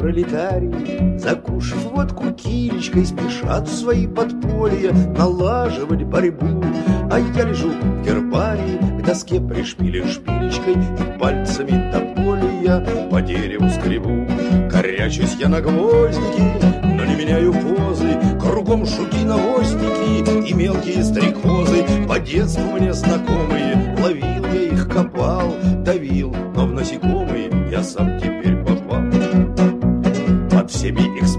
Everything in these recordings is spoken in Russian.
пролетарии, закушав водку килечкой, спешат в свои подполья налаживать борьбу. А я лежу в гербарии, к доске пришпилен шпилечкой и пальцами до боли я по дереву скребу. Корячусь я на гвоздики, но не меняю позы, кругом жуки-навозники и мелкие стрекозы, по детству мне знакомые. Ловил я их, копал, давил, но в насекомые я сам теперь попал. Под всеми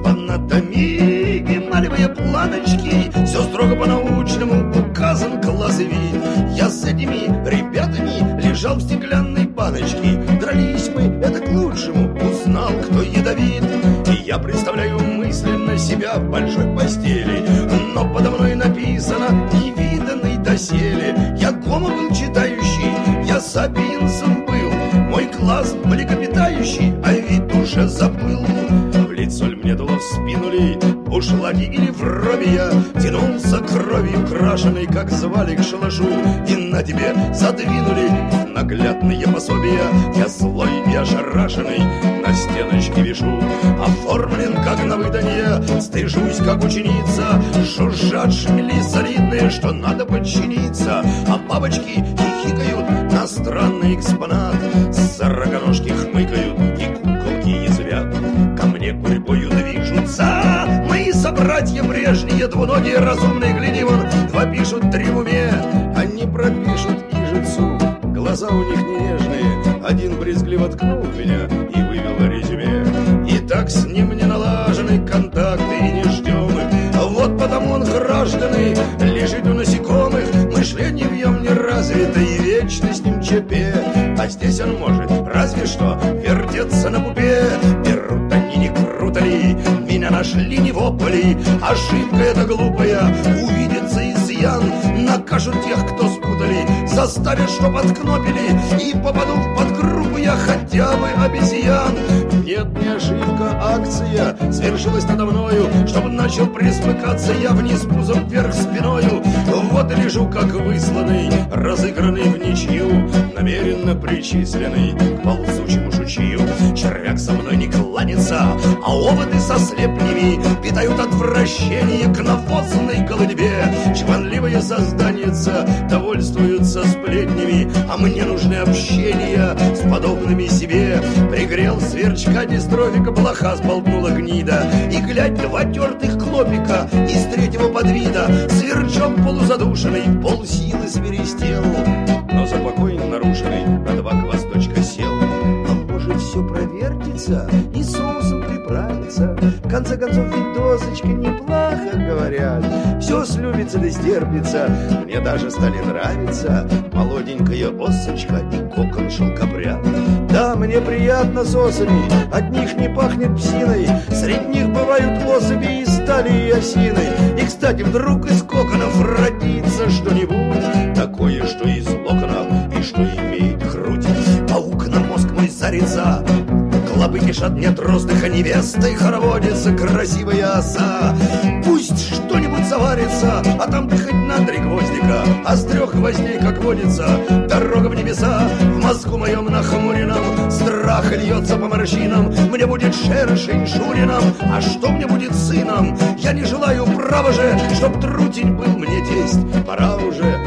экспонатами эмалевые планочки, все строго по-научному указан класс и вид. Я с этими ребятами лежал в стеклянной баночке. Дрались мы, это к лучшему, узнал, кто ядовит. И я представляю мысленно себя в большой постели, но подо мной написано «невиданный доселе». Я гомо был читающий, я сапиенсом был, мой класс млекопитающий, а вид уже забыл. В лицо ль мне дуло, в спину ли, в ушлаги или в робе я тянулся кровью крашеной, как звали к шалашу, и на тебе задвинули в наглядные пособия. Я злой и ошарашенный на стеночке вишу, оформлен как на выданье, стыжусь как ученица. Жужжат шмели солидные, что надо подчиниться, а бабочки хихикают на странный экспонат, сороконожки хмыкают и куколки язвят. Ко мне гурьбою движутся мои собратья прежние, двуногие разумные, гляди вон, два пишут, три в уме. Они пропишут ижицу, глаза у них не нежные. Один брезгливо ткнул меня и вывел резюме. И так с ним не налажены контакты и не ждем их. Вот потому он, граждане, лежит у насекомых. Мышление в нем не развито и вечно с ним чепе. А здесь он может разве что вертеться на пупе. Берут они, не круто ли, меня нашли не вопли. Ошибка эта глупая, увидится изъян. Накажут тех, кто спутали, заставят, чтоб откнопили, и попаду в подгруппу я хотя бы обезьян. Нет, не ошибка, акция свершилась надо мною, чтобы начал присмыкаться я вниз пузом, вверх спиною. Вот и лежу, как высланный, разыгранный в ничью, намеренно причисленный к ползучему жучью. Червяк со мной не кланится, а оводы со слепнями питают отвращение к навозной голодьбе. Чванливые созданица довольствуются сплетнями, а мне нужны общения с подобными себе. Пригрел сверчка дистрофика, блоха сболтнула гнида, и глядь, два тертых клопика из третьего подвида. Сверчок полузадушенный полсилы свиристел, но за покой нарушенный на два гвоздочка сел. А может, все провертится и соусом приправится? В конце концов, ведь досочка неплохо, говорят. Все слюбится да стерпится, мне даже стали нравиться молоденькая осочка и кокон шелкопряд. Да, мне приятно с осами, от них не пахнет псиной. Среди них бывают особи из стали и осиной. И, кстати, вдруг из коконов родится что-нибудь такое, что из локонов и что имеет грудь. Паук на мозг мой зарится, клопы кишат мне роздых, а невеста и хороводится красивая оса. Пусть что-нибудь заварится, а там хоть на 3 гвоздика, а с 3 гвоздей, как водится, дорога в небеса. В мозгу моем нахмуренном страх льется по морщинам. Мне будет шершень Шурином, а что мне будет сыном? Я не желаю, право же, чтоб трутень был мне тесть. Пора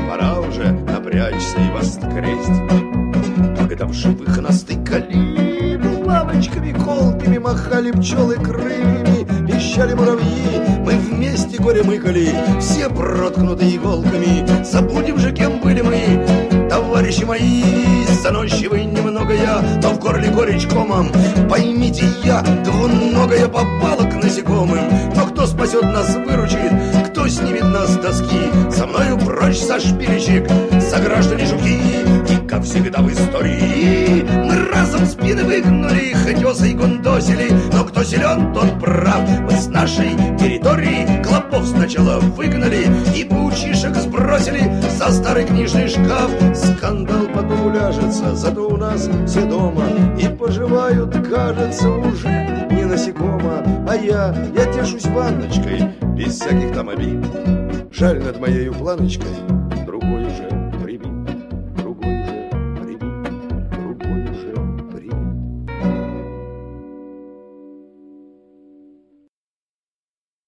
уже напрячься и воскресть. Когда в живых настыкали, лавочками колкими махали пчелы крыльями, пищали муравьи, мы вместе горе мыкали, все проткнуты иголками. Забудем же, кем были мы, товарищи мои, заносчивый немного я, но в горле горечь комом. Поймите, я двуногая попала к насекомым, но кто спасет нас, выручит, кто снимет нас с доски? Со мною прочь со шпилечек, сограждане жуки. И как всегда в истории мы разом спины выгнули, хоть осой гундосили, но кто силен, тот прав. Мы с нашей территории клопов сначала выгнали и паучишек сбросили за старый книжный шкаф. Скандал потом уляжется, зато у нас все дома и поживают, кажется, уже не насекомо. А я тешусь ванночкой без всяких там обид. Жаль, над моею планочкой